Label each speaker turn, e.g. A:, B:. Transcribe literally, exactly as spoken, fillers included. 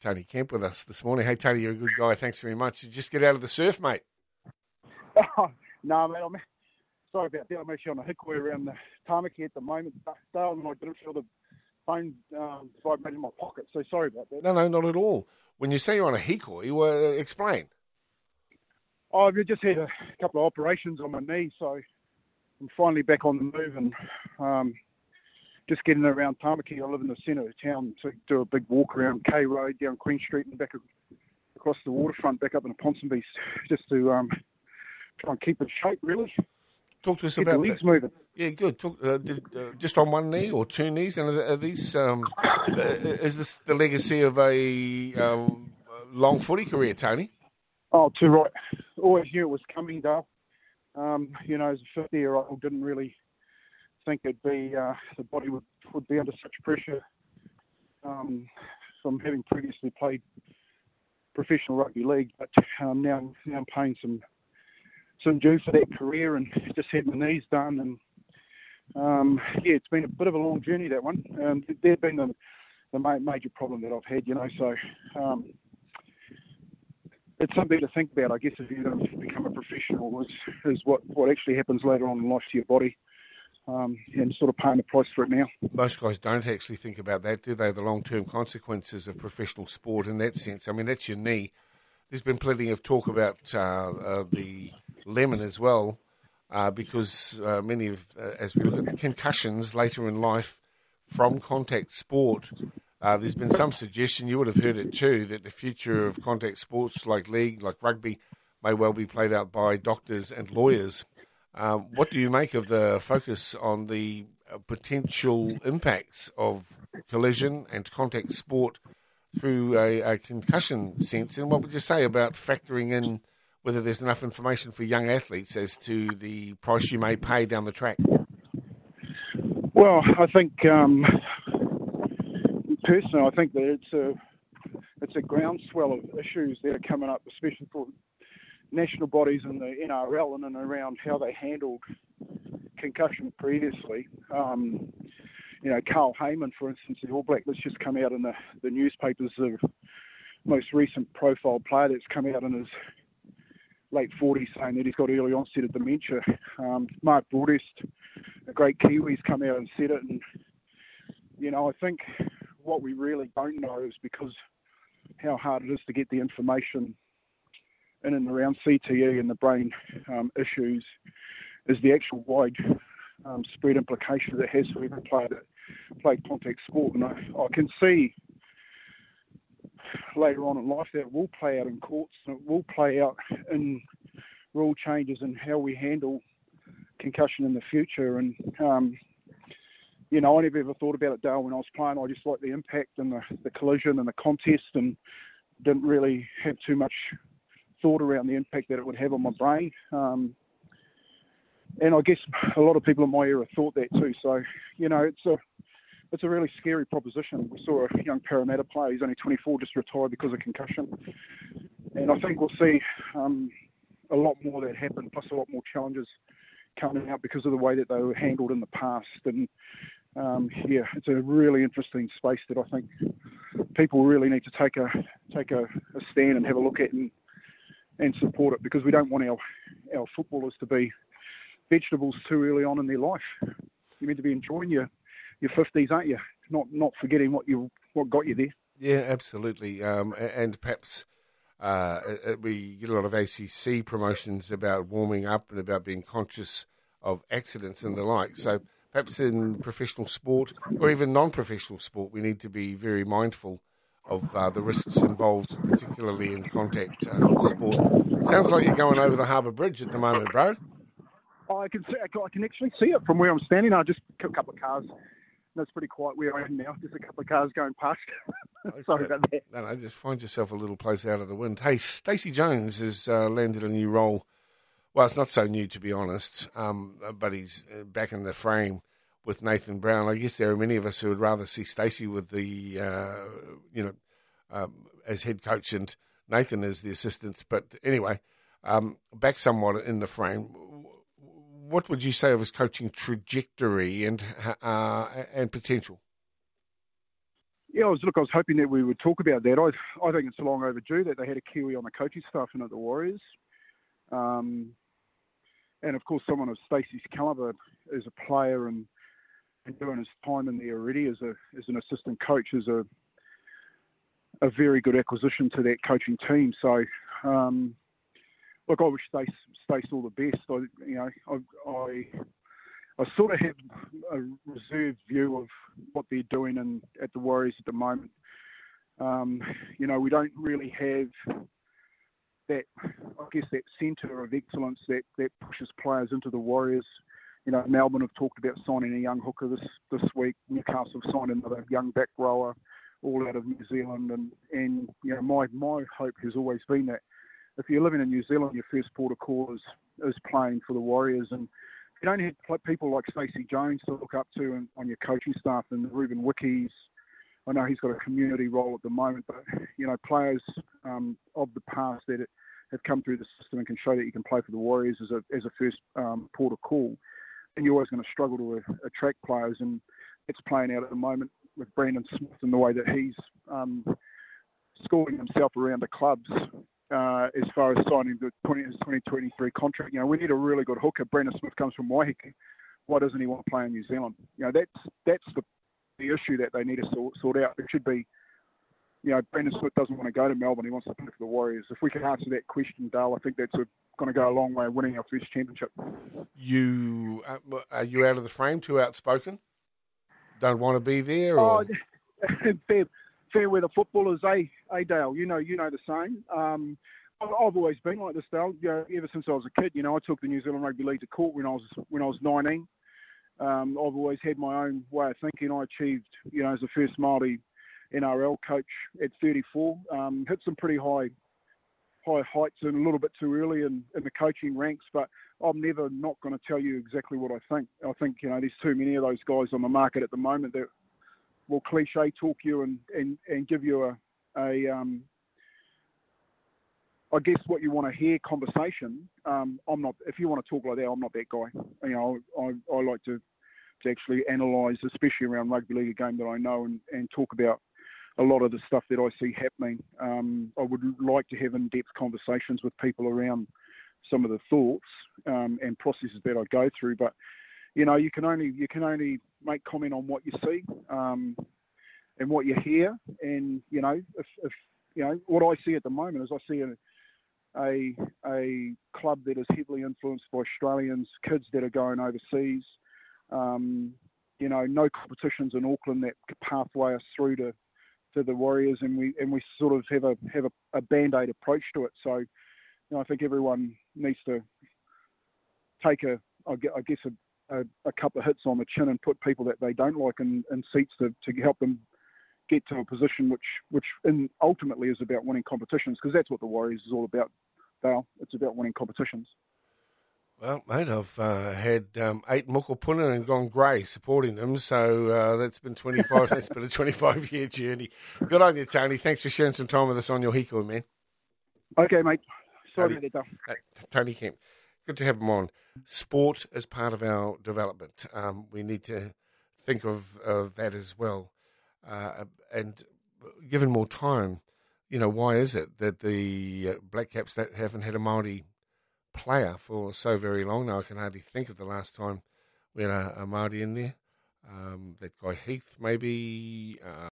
A: Tony Kemp with us this morning. Hey, Tony, you're a good guy. Thanks very much. Did you just get out of the surf, mate?
B: Oh, no, mate. I'm sorry about that. I'm actually on a hickory around the Tamaki at the moment. Dale and I didn't feel the phone um, vibrating in my pocket, so sorry about that.
A: No, no, not at all. When you say you're on a hickory, well, explain.
B: Oh, I've just had a couple of operations on my knee, so I'm finally back on the move and um, just getting around Tamaki. I live in the centre of town, so do a big walk around K Road, down Queen Street and back across the waterfront, back up into Ponsonby, just to um, try and keep in shape, really.
A: Talk to us
B: Get
A: about
B: the legs
A: that.
B: moving.
A: Yeah, good. Talk, uh, did, uh, just on one knee or two knees? And are, are these? Um, uh, is this the legacy of a um, long footy career, Tony?
B: Oh, too right. Always knew it was coming, Dale. Um, you know, as a fifty-year-old, didn't really think it'd be uh, the body would, would be under such pressure um, from having previously played professional rugby league. But um, now, now I'm paying some some due for that career, and just had my knees done. And um, yeah, it's been a bit of a long journey, that one. Um, they've been the, the ma- major problem that I've had, you know. So um, it's something to think about, I guess, if you're going to become a professional, is, is what, what actually happens later on in life to your body, um, and sort of paying the price for it now.
A: Most guys don't actually think about that, do they? The long-term consequences of professional sport in that sense. I mean, that's your knee. There's been plenty of talk about uh, uh, the lemon as well, uh, because uh, many of, uh, as we look at concussions later in life from contact sport, uh, there's been some suggestion, you would have heard it too, that the future of contact sports like league, like rugby, may well be played out by doctors and lawyers. Um, what do you make of the focus on the uh, potential impacts of collision and contact sport through a, a concussion sense? And what would you say about factoring in whether there's enough information for young athletes as to the price you may pay down the track?
B: Well, I think, um, personally, I think that it's a, it's a groundswell of issues that are coming up, especially for national bodies in the N R L and, and around how they handled concussion previously. Um, you know, Carl Heyman, for instance, the All Black, that's just come out in the, the newspapers, the most recent profile player that's come out in his late forties saying that he's got early onset of dementia. Um, Mark Broadest, a great Kiwi's come out and said it. And, you know, I think what we really don't know is because how hard it is to get the information in and around C T E and the brain um, issues is the actual wide um, spread implications it has for every player that played contact sport. And I, I can see later on in life that it will play out in courts, and it will play out in rule changes and how we handle concussion in the future. And, um, you know, I never ever thought about it, Dale, when I was playing. I just liked the impact and the, the collision and the contest, and didn't really have too much thought around the impact that it would have on my brain. Um, and I guess a lot of people in my era thought that too. So, you know, it's a it's a really scary proposition. We saw a young Parramatta player, he's only twenty-four, just retired because of concussion. And I think we'll see um, a lot more that happen, plus a lot more challenges coming out because of the way that they were handled in the past. And um, yeah, it's a really interesting space that I think people really need to take a take a, a stand and have a look at and and support it, because we don't want our our footballers to be vegetables too early on in their life. You're meant to be enjoying your your fifties, aren't you? Not not forgetting what you what got you there.
A: Yeah, absolutely. Um, and perhaps uh, we get a lot of A C C promotions about warming up and about being conscious of accidents and the like. So perhaps in professional sport or even non-professional sport, we need to be very mindful of uh, the risks involved, particularly in contact uh, sport. Sounds like you're going over the Harbour Bridge at the moment, bro.
B: I can see, I can actually see it from where I'm standing. I just a couple of cars. No, it's pretty quiet where I am now. Just a couple of cars going past.
A: Okay.
B: Sorry about that.
A: No, no, just find yourself a little place out of the wind. Hey, Stacey Jones has uh, landed a new role. Well, it's not so new, to be honest, um, but he's back in the frame with Nathan Brown. I guess there are many of us who would rather see Stacey with the, uh, you know, um, as head coach and Nathan as the assistant. But anyway, um, back somewhat in the frame. What would you say of his coaching trajectory and uh, and potential?
B: Yeah, I was look. I was hoping that we would talk about that. I I think it's long overdue that they had a Kiwi on the coaching staff and at the Warriors. Um, and of course, someone of Stacey's calibre as a player and, and doing his time in there already as a as an assistant coach is a a very good acquisition to that coaching team. So, um, look, I wish Stace Stace all the best. I you know I. I I sort of have a reserved view of what they're doing in, at the Warriors at the moment. Um, you know, we don't really have that, I guess, that centre of excellence that, that pushes players into the Warriors. You know, Melbourne have talked about signing a young hooker this, this week. Newcastle have signed another young back rower, all out of New Zealand. And, and you know, my, my hope has always been that if you're living in New Zealand, your first port of call is, is playing for the Warriors. And you don't have people like Stacey Jones to look up to in, on your coaching staff, and Ruben Wickies. I know he's got a community role at the moment, but, you know, players um, of the past that have come through the system and can show that you can play for the Warriors as a as a first um, port of call. And you're always going to struggle to uh, attract players, and it's playing out at the moment with Brandon Smith and the way that he's um, scoring himself around the clubs. Uh, as far as signing the twenty, his twenty twenty-three contract, you know, we need a really good hooker. Brandon Smith comes from Waiheke. Why doesn't he want to play in New Zealand? You know, that's that's the the issue that they need to sort, sort out. It should be, you know, Brandon Smith doesn't want to go to Melbourne. He wants to play for the Warriors. If we can answer that question, Dale, I think that's going to go a long way in winning our first championship.
A: You uh, are you out of the frame? Too outspoken? Don't want to be there? Or?
B: Oh, fair. Fair weather footballers, eh, eh, Dale? You know, you know the same. Um, I've, I've always been like this, Dale. You know, ever since I was a kid. You know, I took the New Zealand Rugby League to court when I was when I was nineteen. Um, I've always had my own way of thinking. I achieved, you know, as the first Māori N R L coach at thirty-four. Um, hit some pretty high high heights and a little bit too early in, in the coaching ranks, but I'm never not going to tell you exactly what I think. I think, you know, there's too many of those guys on the market at the moment that will cliche talk you and, and, and give you a, a um, I guess what you want to hear conversation. Um, I'm not, if you want to talk like that, I'm not that guy. You know, I, I like to, to actually analyse, especially around rugby league, a game that I know, and, and talk about a lot of the stuff that I see happening. Um, I would like to have in-depth conversations with people around some of the thoughts um, and processes that I go through, but you know, you can only you can only make comment on what you see um, and what you hear. And you know, if, if you know what I see at the moment is I see a, a a club that is heavily influenced by Australians, kids that are going overseas. Um, you know, no competitions in Auckland that pathway us through to, to the Warriors, and we and we sort of have a have a, a band-aid approach to it. So, you know, I think everyone needs to take a I guess a A, a couple of hits on the chin and put people that they don't like in, in seats to, to help them get to a position which which in ultimately is about winning competitions, because that's what the Warriors is all about, Dale. It's about winning competitions.
A: Well, mate, I've uh, had um, eight mokopuna and gone grey supporting them, so uh, that's been twenty-five. That's been a twenty-five year journey. Good on you, Tony. Thanks for sharing some time with us on your hiko, man.
B: Okay, mate. Sorry
A: Tony,
B: about that, Dale.
A: uh, Tony Kemp. Good to have him on. Sport as part of our development. Um, we need to think of, of that as well. Uh, and given more time, you know, why is it that the uh, Black Caps that haven't had a Māori player for so very long now? I can hardly think of the last time we had a, a Māori in there. Um, that guy Heath, maybe. Uh,